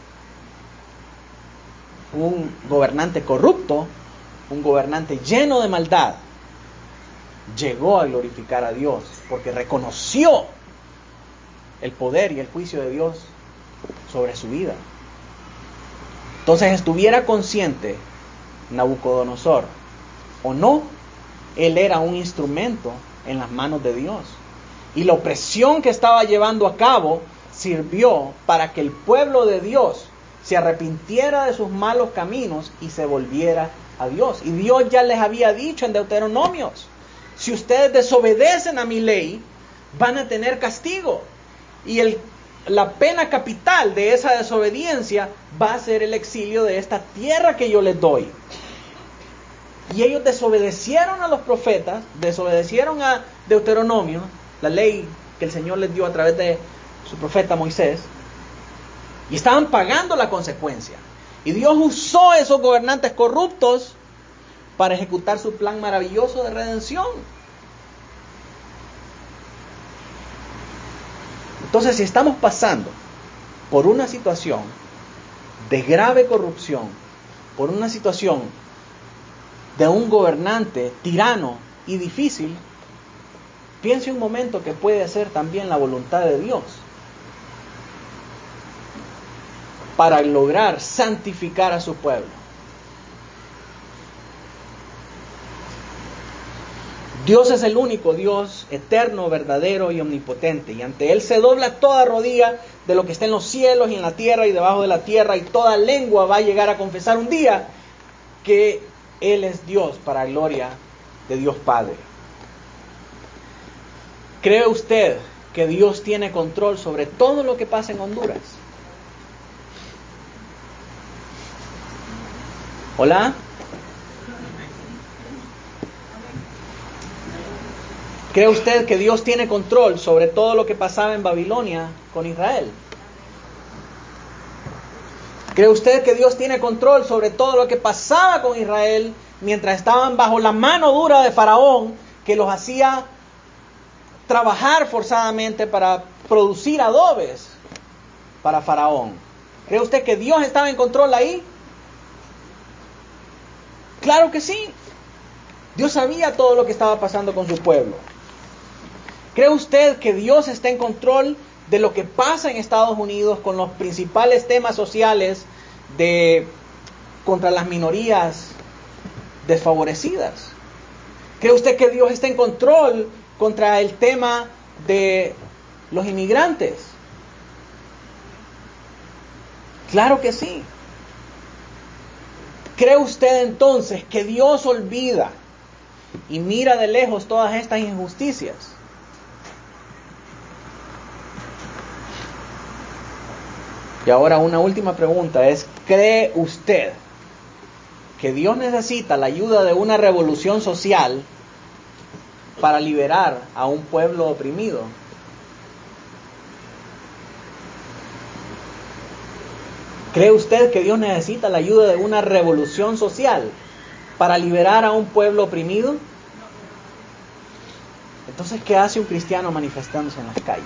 un gobernante corrupto, un gobernante lleno de maldad, llegó a glorificar a Dios porque reconoció el poder y el juicio de Dios sobre su vida. Entonces, estuviera consciente Nabucodonosor o no, él era un instrumento en las manos de Dios. Y la opresión que estaba llevando a cabo sirvió para que el pueblo de Dios se arrepintiera de sus malos caminos y se volviera a Dios. Y Dios ya les había dicho en Deuteronomios: si ustedes desobedecen a mi ley, van a tener castigo. Y el la pena capital de esa desobediencia va a ser el exilio de esta tierra que yo les doy. Y ellos desobedecieron a los profetas, desobedecieron a Deuteronomio, la ley que el Señor les dio a través de su profeta Moisés, y estaban pagando la consecuencia. Y Dios usó esos gobernantes corruptos para ejecutar su plan maravilloso de redención. Entonces, si estamos pasando por una situación de grave corrupción, por una situación de un gobernante tirano y difícil, piense un momento que puede ser también la voluntad de Dios para lograr santificar a su pueblo. Dios es el único Dios eterno, verdadero y omnipotente, y ante Él se dobla toda rodilla de lo que está en los cielos y en la tierra y debajo de la tierra, y toda lengua va a llegar a confesar un día que Él es Dios, para gloria de Dios Padre. ¿Cree usted que Dios tiene control sobre todo lo que pasa en Honduras? ¿Hola? ¿Cree usted que Dios tiene control sobre todo lo que pasaba en Babilonia con Israel? ¿Cree usted que Dios tiene control sobre todo lo que pasaba con Israel mientras estaban bajo la mano dura de Faraón, que los hacía trabajar forzadamente para producir adobes para Faraón? ¿Cree usted que Dios estaba en control ahí? Claro que sí. Dios sabía todo lo que estaba pasando con su pueblo. ¿Cree usted que Dios está en control de lo que pasa en Estados Unidos con los principales temas sociales contra las minorías desfavorecidas? ¿Cree usted que Dios está en control contra el tema de los inmigrantes? Claro que sí. ¿Cree usted entonces que Dios olvida y mira de lejos todas estas injusticias? Y ahora una última pregunta es, ¿cree usted que Dios necesita la ayuda de una revolución social para liberar a un pueblo oprimido? ¿Cree usted que Dios necesita la ayuda de una revolución social para liberar a un pueblo oprimido? Entonces, ¿qué hace un cristiano manifestándose en las calles?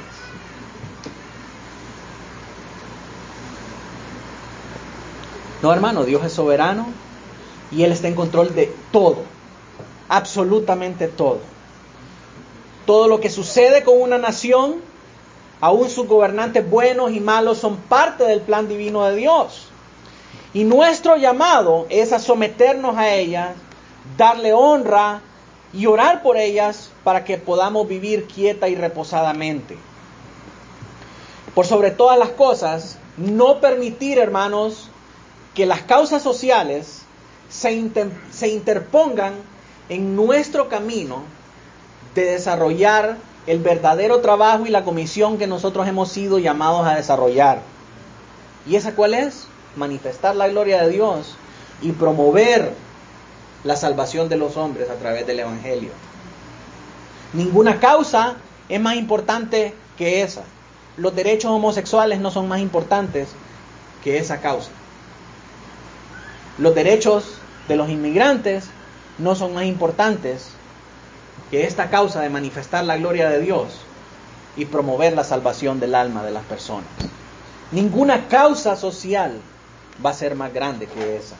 No, hermano, Dios es soberano y Él está en control de todo, absolutamente todo. Todo lo que sucede con una nación, aún sus gobernantes buenos y malos, son parte del plan divino de Dios. Y nuestro llamado es a someternos a ellas, darle honra y orar por ellas para que podamos vivir quieta y reposadamente. Por sobre todas las cosas, no permitir, hermanos, que las causas sociales se interpongan en nuestro camino de desarrollar el verdadero trabajo y la comisión que nosotros hemos sido llamados a desarrollar. ¿Y esa cuál es? Manifestar la gloria de Dios y promover la salvación de los hombres a través del Evangelio. Ninguna causa es más importante que esa. Los derechos homosexuales no son más importantes que esa causa. Los derechos de los inmigrantes no son más importantes que esta causa de manifestar la gloria de Dios y promover la salvación del alma de las personas. Ninguna causa social va a ser más grande que esa.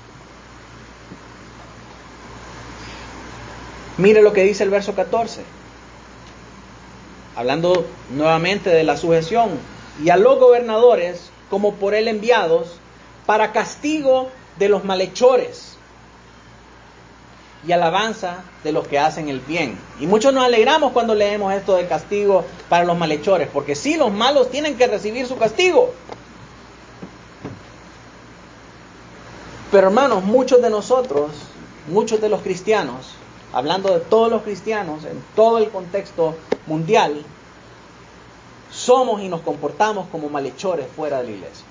Mire lo que dice el verso 14. Hablando nuevamente de la sujeción. Y a los gobernadores, como por él enviados, para castigo de los malhechores y alabanza de los que hacen el bien. Y muchos nos alegramos cuando leemos esto de castigo para los malhechores, porque sí, los malos tienen que recibir su castigo. Pero hermanos, muchos de nosotros, muchos de los cristianos, hablando de todos los cristianos en todo el contexto mundial, somos y nos comportamos como malhechores fuera de la iglesia.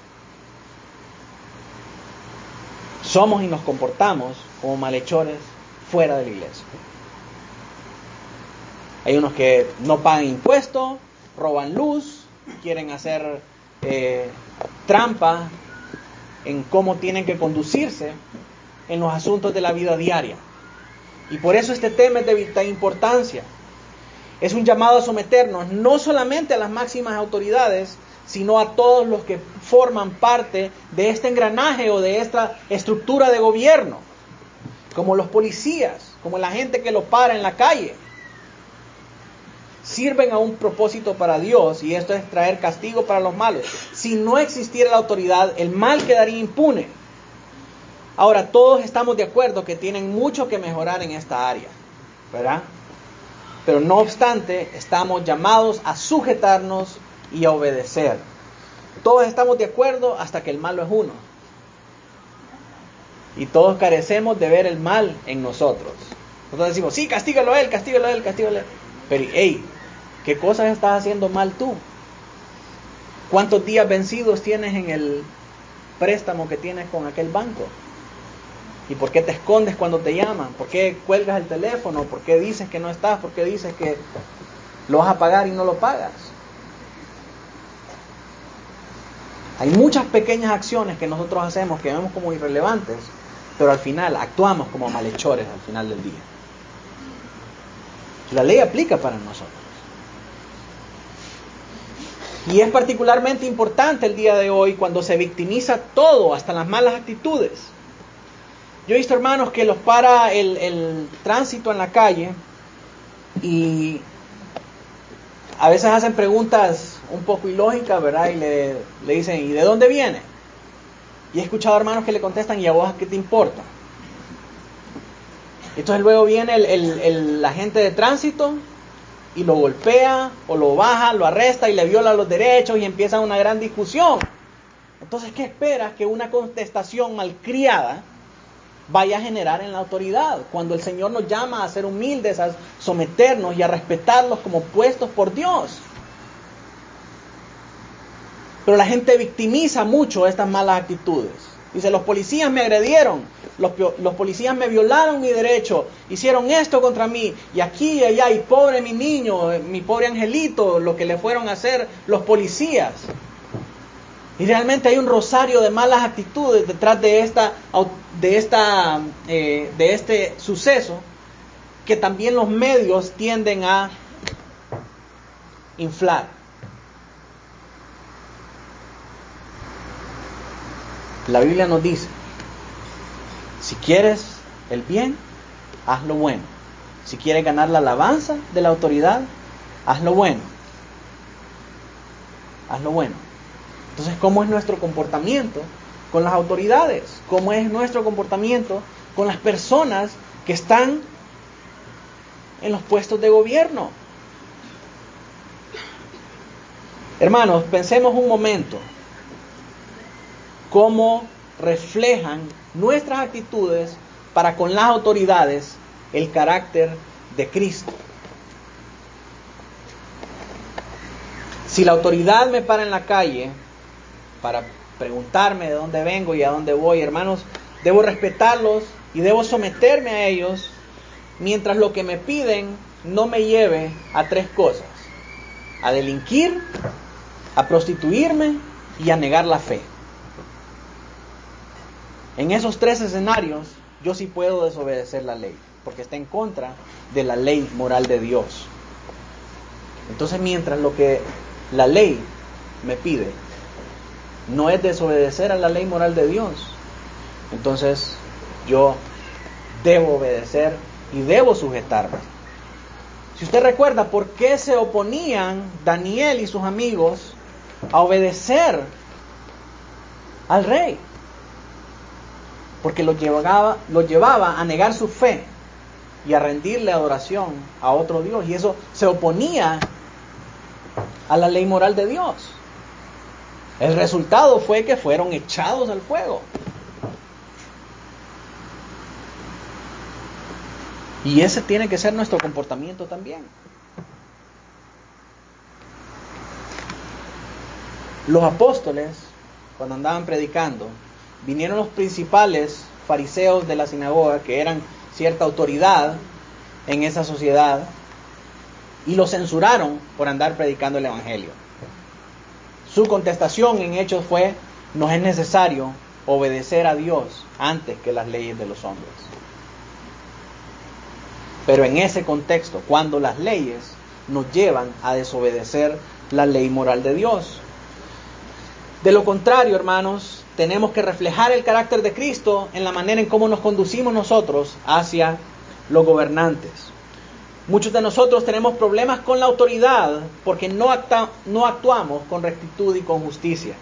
Somos y nos comportamos como malhechores fuera de la iglesia. Hay unos que no pagan impuestos, roban luz, quieren hacer trampa en cómo tienen que conducirse en los asuntos de la vida diaria. Y por eso este tema es de vital importancia. Es un llamado a someternos no solamente a las máximas autoridades, sino a todos los que forman parte de este engranaje o de esta estructura de gobierno, como los policías, como la gente que lo para en la calle. Sirven a un propósito para Dios, y esto es traer castigo para los malos. Si no existiera la autoridad, el mal quedaría impune. Ahora, todos estamos de acuerdo que tienen mucho que mejorar en esta área, ¿verdad? Pero no obstante, estamos llamados a sujetarnos y a obedecer. Todos estamos de acuerdo hasta que el malo es uno. Y todos carecemos de ver el mal en nosotros. Nosotros decimos, sí, castígalo a él, castígalo a él, castígalo a él. Pero, hey, ¿qué cosas estás haciendo mal tú? ¿Cuántos días vencidos tienes en el préstamo que tienes con aquel banco? ¿Y por qué te escondes cuando te llaman? ¿Por qué cuelgas el teléfono? ¿Por qué dices que no estás? ¿Por qué dices que lo vas a pagar y no lo pagas? Hay muchas pequeñas acciones que nosotros hacemos que vemos como irrelevantes, pero al final actuamos como malhechores al final del día. La ley aplica para nosotros. Y es particularmente importante el día de hoy cuando se victimiza todo, hasta las malas actitudes. Yo he visto hermanos que los para el tránsito en la calle y a veces hacen preguntas un poco ilógicas, ¿verdad? Y le dicen, ¿y de dónde viene? Y he escuchado hermanos que le contestan, ¿y a vos qué te importa? Entonces luego viene el agente de tránsito y lo golpea o lo baja, lo arresta y le viola los derechos y empieza una gran discusión. Entonces, ¿qué esperas que una contestación malcriada vaya a generar en la autoridad? Cuando el Señor nos llama a ser humildes, a someternos y a respetarlos como puestos por Dios. Pero la gente victimiza mucho estas malas actitudes. Dice, los policías me agredieron, los policías me violaron mi derecho, hicieron esto contra mí, y aquí y allá, y pobre mi niño, mi pobre angelito, lo que le fueron a hacer los policías. Y realmente hay un rosario de malas actitudes detrás de este suceso, que también los medios tienden a inflar. La Biblia nos dice, si quieres el bien, haz lo bueno. Si quieres ganar la alabanza de la autoridad, haz lo bueno. Haz lo bueno. Entonces, ¿cómo es nuestro comportamiento con las autoridades? ¿Cómo es nuestro comportamiento con las personas que están en los puestos de gobierno? Hermanos, pensemos un momento cómo reflejan nuestras actitudes para con las autoridades el carácter de Cristo. Si la autoridad me para en la calle para preguntarme de dónde vengo y a dónde voy, hermanos, debo respetarlos y debo someterme a ellos, mientras lo que me piden no me lleve a tres cosas: a delinquir, a prostituirme y a negar la fe. En esos tres escenarios, yo sí puedo desobedecer la ley, porque está en contra de la ley moral de Dios. Entonces, mientras lo que la ley me pide no es desobedecer a la ley moral de Dios, entonces yo debo obedecer y debo sujetarme. Si usted recuerda, ¿por qué se oponían Daniel y sus amigos a obedecer al rey? Porque los llevaba a negar su fe y a rendirle adoración a otro Dios. Y eso se oponía a la ley moral de Dios. El resultado fue que fueron echados al fuego. Y ese tiene que ser nuestro comportamiento también. Los apóstoles, cuando andaban predicando, vinieron los principales fariseos de la sinagoga, que eran cierta autoridad en esa sociedad, y los censuraron por andar predicando el evangelio. Su contestación en Hechos fue: nos es necesario obedecer a Dios antes que las leyes de los hombres. Pero en ese contexto, cuando las leyes nos llevan a desobedecer la ley moral de Dios. De lo contrario, hermanos, tenemos que reflejar el carácter de Cristo en la manera en cómo nos conducimos nosotros hacia los gobernantes. Muchos de nosotros tenemos problemas con la autoridad porque no actuamos con rectitud y con justicia.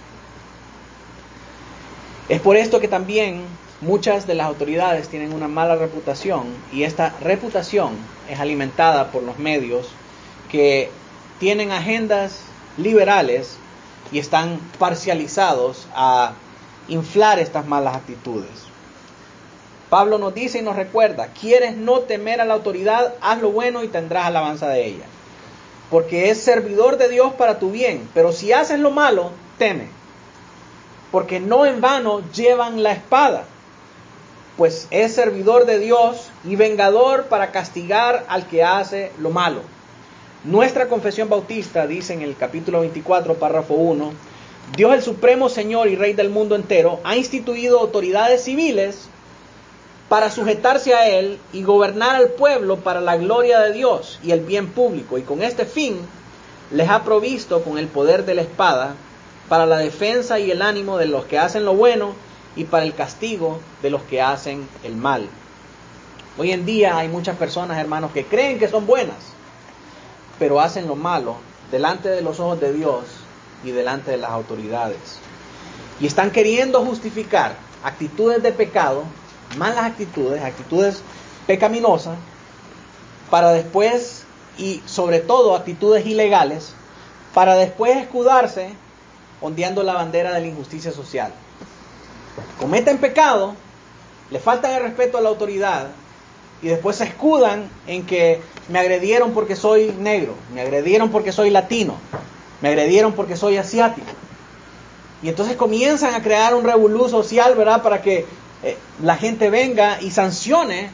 Es por esto que también muchas de las autoridades tienen una mala reputación, y esta reputación es alimentada por los medios que tienen agendas liberales y están parcializados a inflar estas malas actitudes. Pablo nos dice y nos recuerda: ¿quieres no temer a la autoridad? Haz lo bueno y tendrás alabanza de ella, porque es servidor de Dios para tu bien. Pero si haces lo malo, teme, porque no en vano llevan la espada, pues es servidor de Dios y vengador para castigar al que hace lo malo. Nuestra confesión bautista dice en el capítulo 24, párrafo 1: Dios, el supremo Señor y Rey del mundo entero, ha instituido autoridades civiles para sujetarse a Él y gobernar al pueblo para la gloria de Dios y el bien público, y con este fin les ha provisto con el poder de la espada para la defensa y el ánimo de los que hacen lo bueno y para el castigo de los que hacen el mal. Hoy en día hay muchas personas, hermanos, que creen que son buenas, pero hacen lo malo delante de los ojos de Dios y delante de las autoridades. Y están queriendo justificar actitudes de pecado, malas actitudes, actitudes pecaminosas, para después, y sobre todo actitudes ilegales, para después escudarse ondeando la bandera de la injusticia social. Cometen pecado, le faltan el respeto a la autoridad, y después se escudan en que me agredieron porque soy negro, me agredieron porque soy latino, me agredieron porque soy asiático. Y entonces comienzan a crear un revolú social, ¿verdad?, para que la gente venga y sancione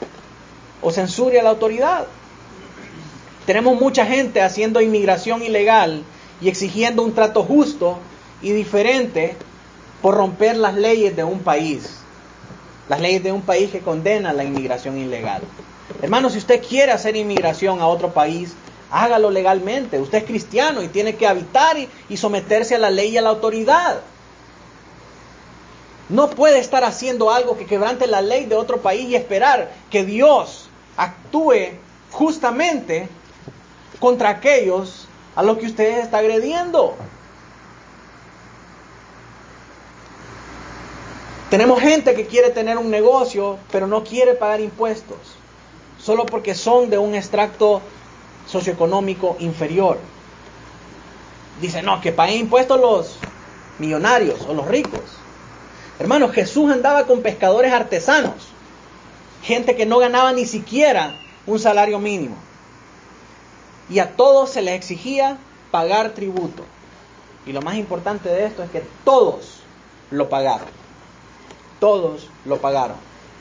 o censure a la autoridad. Tenemos mucha gente haciendo inmigración ilegal y exigiendo un trato justo y diferente por romper las leyes de un país. Las leyes de un país que condenan la inmigración ilegal. Hermano, si usted quiere hacer inmigración a otro país, hágalo legalmente. Usted es cristiano y tiene que habitar y someterse a la ley y a la autoridad. No puede estar haciendo algo que quebrante la ley de otro país y esperar que Dios actúe justamente contra aquellos a los que usted está agrediendo. Tenemos gente que quiere tener un negocio, pero no quiere pagar impuestos, solo porque son de un extracto socioeconómico inferior. Dice, no, que paguen impuestos los millonarios o los ricos. Hermanos, Jesús andaba con pescadores artesanos, gente que no ganaba ni siquiera un salario mínimo. Y a todos se les exigía pagar tributo. Y lo más importante de esto es que todos lo pagaron. Todos lo pagaron.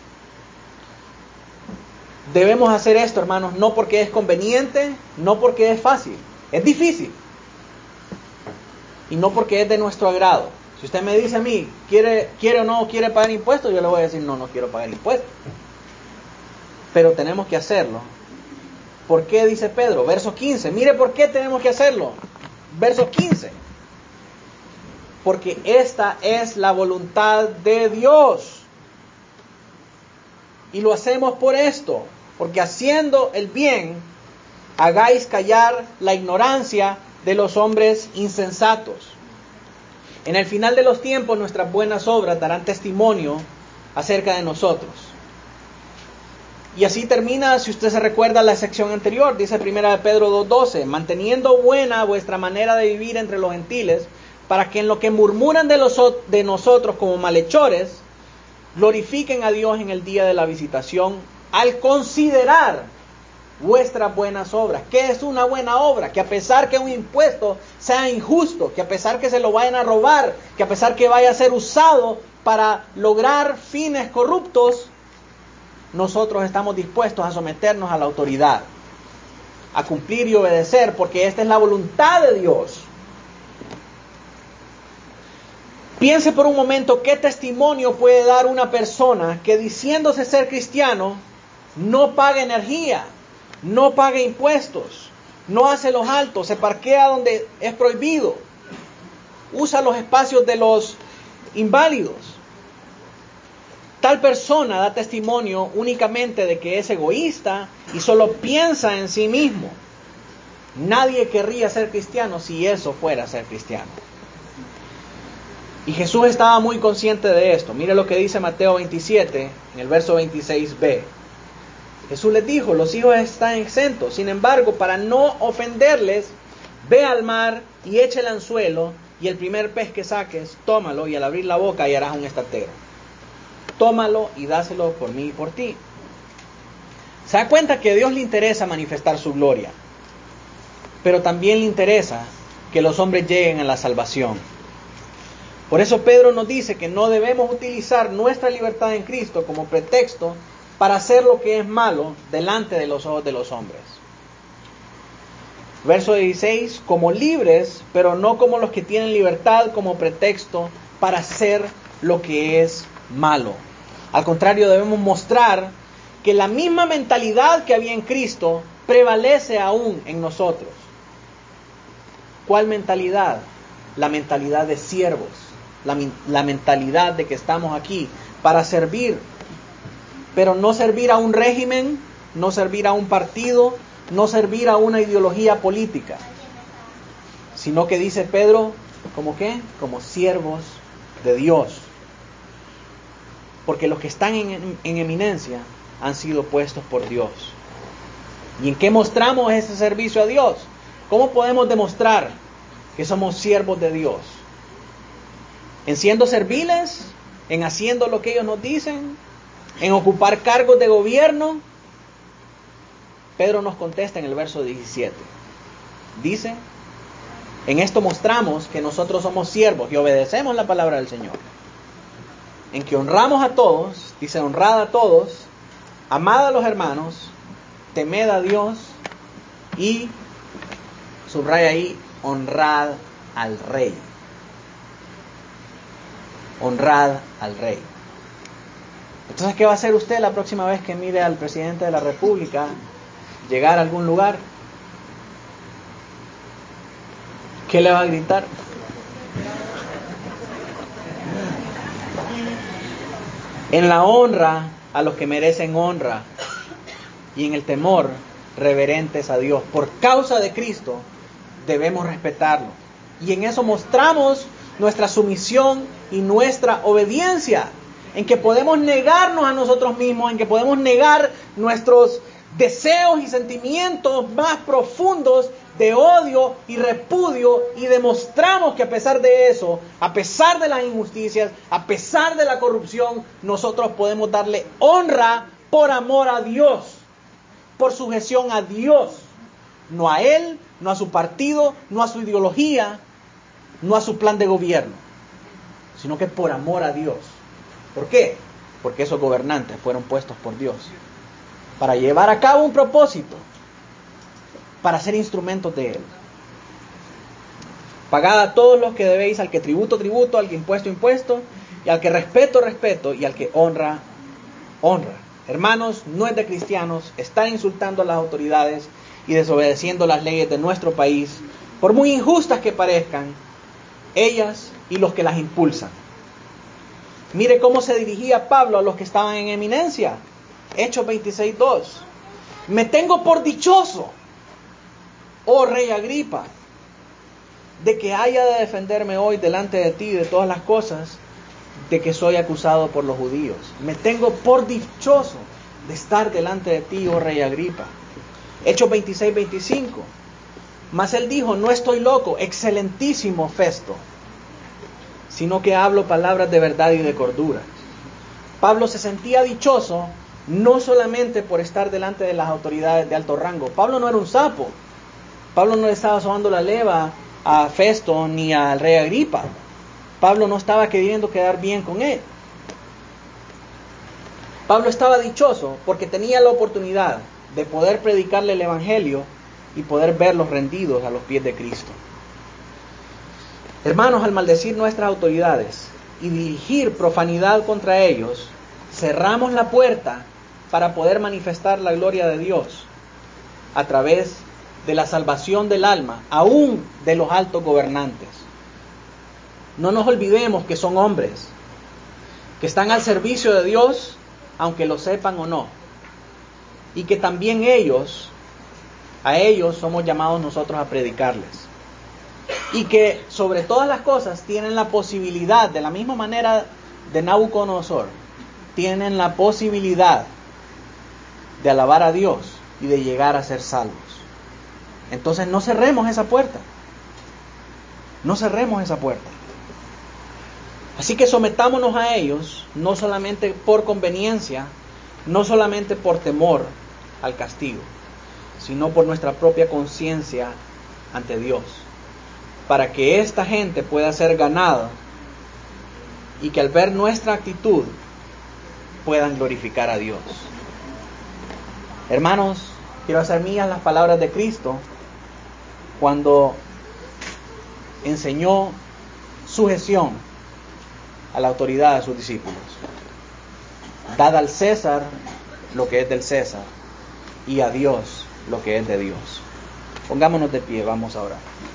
Debemos hacer esto, hermanos, no porque es conveniente, no porque es fácil. Es difícil. Y no porque es de nuestro agrado. Si usted me dice a mí, ¿quiere o no quiere pagar impuestos? Yo le voy a decir, no quiero pagar impuestos. Pero tenemos que hacerlo. ¿Por qué? Dice Pedro, verso 15. Mire por qué tenemos que hacerlo. Verso 15. Porque esta es la voluntad de Dios. Y lo hacemos por esto, porque haciendo el bien, hagáis callar la ignorancia de los hombres insensatos. En el final de los tiempos, nuestras buenas obras darán testimonio acerca de nosotros. Y así termina, si usted se recuerda, la sección anterior. Dice 1 Pedro 2:12, manteniendo buena vuestra manera de vivir entre los gentiles, para que en lo que murmuran de nosotros como malhechores, glorifiquen a Dios en el día de la visitación, al considerar vuestras buenas obras. ¿Qué es una buena obra? Que a pesar que un impuesto sea injusto, que a pesar que se lo vayan a robar, que a pesar que vaya a ser usado para lograr fines corruptos, nosotros estamos dispuestos a someternos a la autoridad, a cumplir y obedecer, porque esta es la voluntad de Dios. Piense por un momento qué testimonio puede dar una persona que diciéndose ser cristiano no paga energía, no paga impuestos, no hace los altos, se parquea donde es prohibido, usa los espacios de los inválidos. Tal persona da testimonio únicamente de que es egoísta y solo piensa en sí mismo. Nadie querría ser cristiano si eso fuera ser cristiano. Y Jesús estaba muy consciente de esto. Mire lo que dice Mateo 27, en el verso 26b. Jesús les dijo, los hijos están exentos. Sin embargo, para no ofenderles, ve al mar y echa el anzuelo, y el primer pez que saques, tómalo, y al abrir la boca hallarás un estatero. Tómalo y dáselo por mí y por ti. Se da cuenta que a Dios le interesa manifestar su gloria, pero también le interesa que los hombres lleguen a la salvación. Por eso Pedro nos dice que no debemos utilizar nuestra libertad en Cristo como pretexto para hacer lo que es malo delante de los ojos de los hombres. Verso 16, como libres, pero no como los que tienen libertad como pretexto para hacer lo que es malo. Al contrario, debemos mostrar que la misma mentalidad que había en Cristo prevalece aún en nosotros. ¿Cuál mentalidad? La mentalidad de siervos. La mentalidad de que estamos aquí para servir, pero no servir a un régimen, no servir a un partido, no servir a una ideología política, sino que dice Pedro, ¿cómo qué? Como siervos de Dios. Porque los que están en eminencia han sido puestos por Dios. ¿Y en qué mostramos ese servicio a Dios? ¿Cómo podemos demostrar que somos siervos de Dios? ¿En siendo serviles? ¿En haciendo lo que ellos nos dicen? ¿En ocupar cargos de gobierno? Pedro nos contesta en el verso 17. Dice, en esto mostramos que nosotros somos siervos y obedecemos la palabra del Señor. En que honramos a todos, dice honrad a todos, amad a los hermanos, temed a Dios y, subraya ahí, honrad al Rey. Honrad al Rey. Entonces, ¿qué va a hacer usted la próxima vez que mire al presidente de la República llegar a algún lugar? ¿Qué le va a gritar? En la honra a los que merecen honra y en el temor reverentes a Dios. Por causa de Cristo debemos respetarlo. Y en eso mostramos nuestra sumisión y nuestra obediencia. En que podemos negarnos a nosotros mismos, en que podemos negar nuestros deseos y sentimientos más profundos de odio y repudio, y demostramos que a pesar de eso, a pesar de las injusticias, a pesar de la corrupción, nosotros podemos darle honra por amor a Dios, por sujeción a Dios, no a Él, no a su partido, no a su ideología, no a su plan de gobierno, sino que por amor a Dios. ¿Por qué? Porque esos gobernantes fueron puestos por Dios para llevar a cabo un propósito, para ser instrumentos de Él. Pagad a todos los que debéis, al que tributo, tributo, al que impuesto, impuesto, y al que respeto, respeto, y al que honra, honra. Hermanos, no es de cristianos estar insultando a las autoridades y desobedeciendo las leyes de nuestro país, por muy injustas que parezcan, ellas y los que las impulsan. Mire cómo se dirigía Pablo a los que estaban en eminencia. Hechos 26:2. Me tengo por dichoso, oh rey Agripa, de que haya de defenderme hoy delante de ti de todas las cosas de que soy acusado por los judíos. Me tengo por dichoso de estar delante de ti, oh rey Agripa. Hechos 26:25. Mas él dijo, no estoy loco, excelentísimo Festo, sino que hablo palabras de verdad y de cordura. Pablo se sentía dichoso no solamente por estar delante de las autoridades de alto rango. Pablo no era un sapo. Pablo no le estaba sobando la leva a Festo ni al rey Agripa. Pablo no estaba queriendo quedar bien con él. Pablo estaba dichoso porque tenía la oportunidad de poder predicarle el evangelio y poder verlos rendidos a los pies de Cristo. Hermanos, al maldecir nuestras autoridades y dirigir profanidad contra ellos, cerramos la puerta para poder manifestar la gloria de Dios a través de la salvación del alma, aún de los altos gobernantes. No nos olvidemos que son hombres, que están al servicio de Dios, aunque lo sepan o no. Y que también a ellos somos llamados nosotros a predicarles. Y que sobre todas las cosas tienen la posibilidad, de la misma manera de Nabucodonosor, tienen la posibilidad de alabar a Dios y de llegar a ser salvos. Entonces no cerremos esa puerta. No cerremos esa puerta. Así que sometámonos a ellos, no solamente por conveniencia, no solamente por temor al castigo, sino por nuestra propia conciencia ante Dios, para que esta gente pueda ser ganada y que al ver nuestra actitud puedan glorificar a Dios. Hermanos, quiero hacer mías las palabras de Cristo cuando enseñó sujeción a la autoridad de sus discípulos. Dad al César lo que es del César y a Dios lo que es de Dios. Pongámonos de pie, vamos a orar.